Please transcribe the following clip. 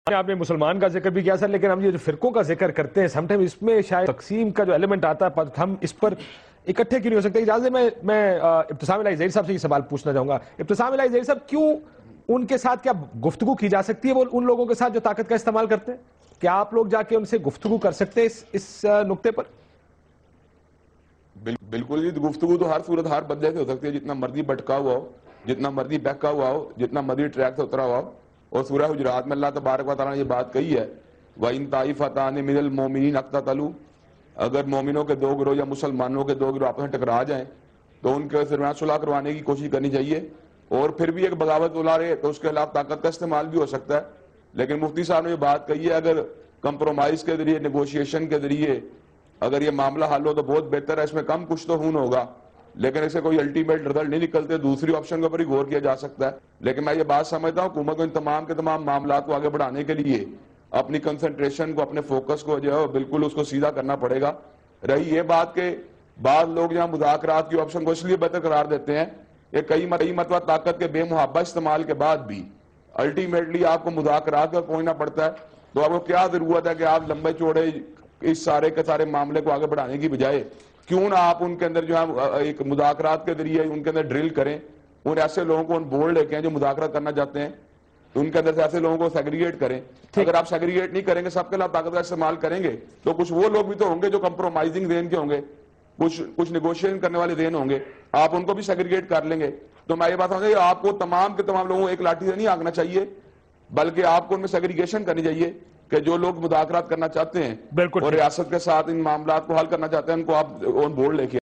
آپ نے مسلمان کا ذکر بھی کیا سر، لیکن ہم یہ جو فرقوں کا ذکر کرتے ہیں سم ٹائم اس میں شاید تقسیم کا جو ایلیمنٹ آتا ہے ہم اس پر اکٹھے کیوں نہیں ہو سکتے؟ اجازت میں ابتسام الہی ظہیر صاحب سے یہ سوال پوچھنا چاہوں گا۔ ابتسام الہی ظہیر صاحب، کیوں ان کے ساتھ کیا گفتگو کی جا سکتی ہے وہ ان لوگوں کے ساتھ جو طاقت کا استعمال کرتے ہیں؟ کیا آپ لوگ جا کے ان سے گفتگو کر سکتے ہیں اس نقطے پر؟ بالکل جی، گفتگو تو ہر صورت ہر بندے سے ہو سکتی ہے، جتنا مرضی بٹکا ہوا ہو، جتنا مرضی بہکا ہوا ہو، جتنا مرضی ٹریک سے اترا ہوا ہو۔ اور سورہ حجرات میں اللہ تبارک و تعالیٰ نے یہ بات کہی ہے، وَإِن طَائِفَتَانِ مِنَ الْمُؤْمِنِينَ اقْتَتَلُوا، اگر مومنوں کے دو گروہ یا مسلمانوں کے دو گروہ آپس میں ٹکرا جائیں تو ان کے درمیان صلح کروانے کی کوشش کرنی چاہیے۔ اور پھر بھی ایک بغاوت بلا رہے تو اس کے خلاف طاقت کا استعمال بھی ہو سکتا ہے، لیکن مفتی صاحب نے یہ بات کہی ہے اگر کمپرومائز کے ذریعے، نیگوشیشن کے ذریعے اگر یہ معاملہ حل ہو تو بہت بہتر ہے، اس میں کم کچھ تو خون ہوگا، لیکن اسے کوئی الٹیمیٹ رزلٹ نہیں نکلتے، دوسری آپشن کے اوپر ہی غور کیا جا سکتا ہے۔ لیکن میں یہ بات سمجھتا ہوں حکومت کو ان تمام کے تمام معاملات کو آگے بڑھانے کے لیے اپنی کنسنٹریشن کو، اپنے فوکس کو جو ہے بالکل اس کو سیدھا کرنا پڑے گا۔ رہی یہ بات کہ بعض لوگ یہاں مذاکرات کی آپشن کو اس لیے بہتر قرار دیتے ہیں کہ کئی مرتبہ طاقت کے بے محابہ استعمال کے بعد بھی الٹیمیٹلی آپ کو مذاکرات پر پہنچنا پڑتا ہے، تو آپ کو کیا ضرورت ہے کہ آپ لمبے چوڑے اس سارے کے سارے معاملے کو آگے بڑھانے کی بجائے کیوں نہ آپ ان کے اندر جو ہے ایک مذاکرات کے ذریعے ان کے اندر ڈرل کریں، ان ایسے لوگوں کو ان بورڈ لے کے ہیں جو مذاکرات کرنا چاہتے ہیں، ان کے اندر سے ایسے لوگوں کو سیگریگیٹ کریں۔ اگر آپ سیگریگیٹ نہیں کریں گے، سب کے خلاف طاقت کا استعمال کریں گے، تو کچھ وہ لوگ بھی تو ہوں گے جو کمپرومائزنگ ذہن کے ہوں گے، کچھ نیگوشیشن کرنے والے ذہن ہوں گے، آپ ان کو بھی سیگریگیٹ کر لیں گے۔ تو میں یہ بات سمجھتا ہوں کہ آپ کو تمام کے تمام لوگوں کو ایک لاٹھی سے نہیں ہانکنا چاہیے، بلکہ آپ کو ان میں سیگریگیشن کرنی چاہیے کہ جو لوگ مذاکرات کرنا چاہتے ہیں اور ریاست کے ساتھ ان معاملات کو حل کرنا چاہتے ہیں ان کو آپ آن بورڈ لے کے